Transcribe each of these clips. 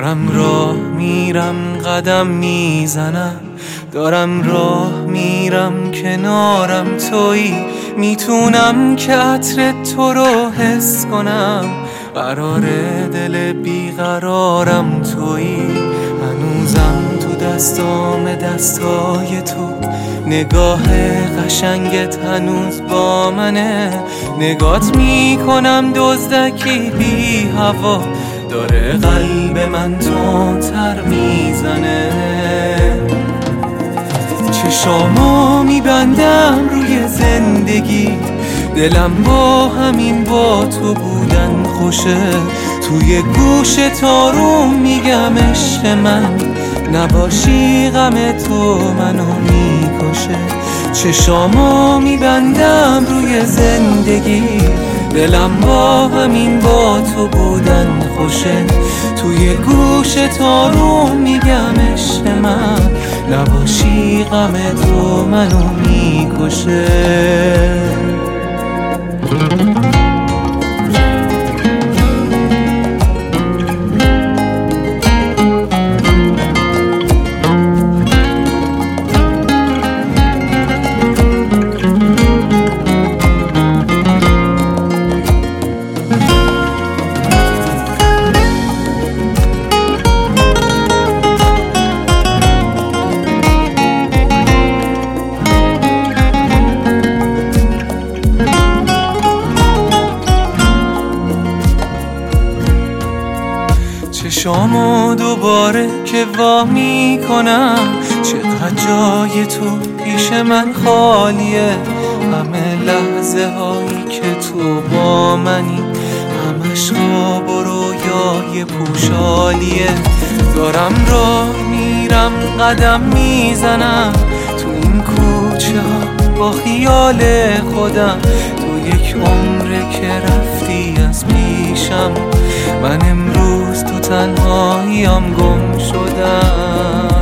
دارم راه میرم قدم میزنم، دارم راه میرم کنارم تویی، میتونم که عطر تو رو حس کنم، قرار دل بیقرارم تویی، هنوزم تو دستام دستای تو، نگاه قشنگت هنوز با منه، نگات میکنم دزدکی بی هوا، داره قلب من تندتر میزنه، چشامو میبندم روی زندگی، دلم با همین با تو بودن خوشه، توی گوش تارون میگم عشق من، نباشی غم تو منو میکشه، چشامو میبندم روی زندگی، دلم با همین با تو بودن خوشه، توی گوش تارون میگم عشق من، نباشی غم تو منو میکشه. چشامو دوباره که وا میکنم، چقدر جای تو پیش من خالیه، همه لحظه هایی که تو با منی، همش خواب و رویای پوشالیه، دارم راه میرم قدم میزنم، تو این کوچه ها با خیال خودم، تو یک عمره که رفتی از پیشم، من امروز تو تنهاییم گم شدم،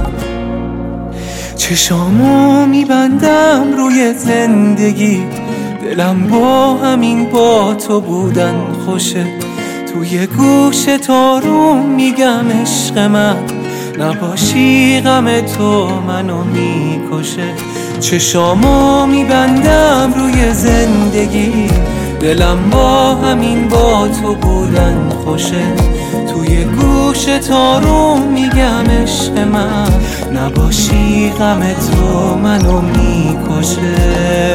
چشامو میبندم روی زندگی، دلم با همین با تو بودن خوشه، توی گوش تارون میگم عشق من، نباشی غم تو منو میکشه، چشامو میبندم روی زندگی، دلم با همین با تو بودن خوشه، توی گوش تارون میگم عشق من، نباشی غم تو منو میکشه.